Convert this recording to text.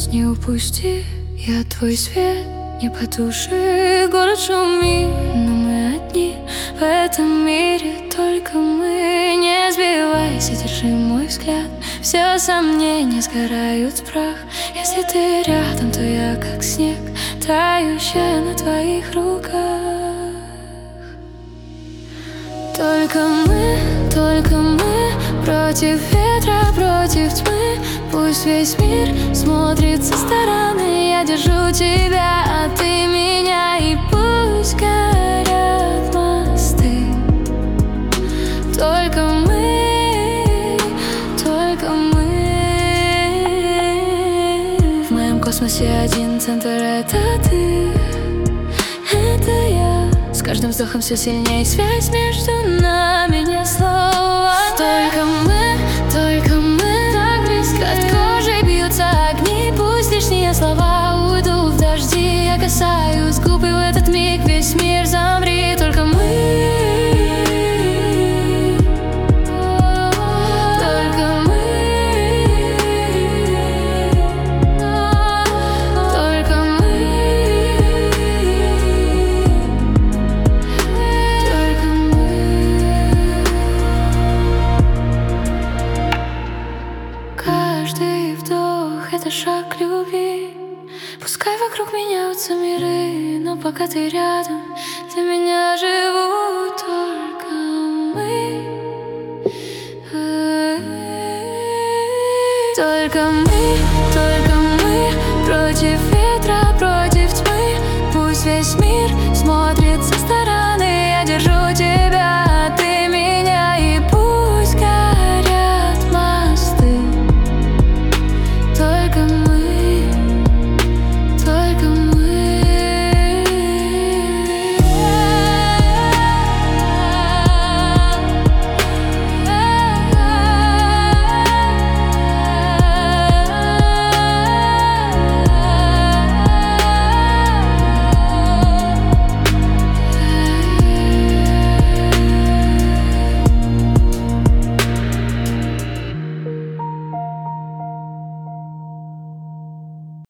шанс не упусти. Я твой свет, не потуши. Город шумит, но мы одни в этом мире, только мы. Не сбивайся, держи мой взгляд. Все сомнения сгорают в прах. Если ты рядом, то я как снег, тающая на твоих руках. Только мы, против ветра, против тьмы. Пусть весь мир смотрит со стороны. Я держу тебя, а ты меня. И пусть горят мосты. Только мы, только мы. В моем космосе один центр — это ты, это я. С каждым вздохом все сильнее связь между нами, не слова. Только мы, так близко. Под кожей бьются огни, пусть лишние слова уйдут в дожди. Я касаюсь губ, и в этот миг весь мир замрет. Только мы. Каждый вдох — это шаг к любви. Пускай вокруг меняются миры, но пока ты рядом, для меня живут только мы. Только мы, против ветра, против тьмы. Пусть весь мир смотрит со стороны. Я держу тебя.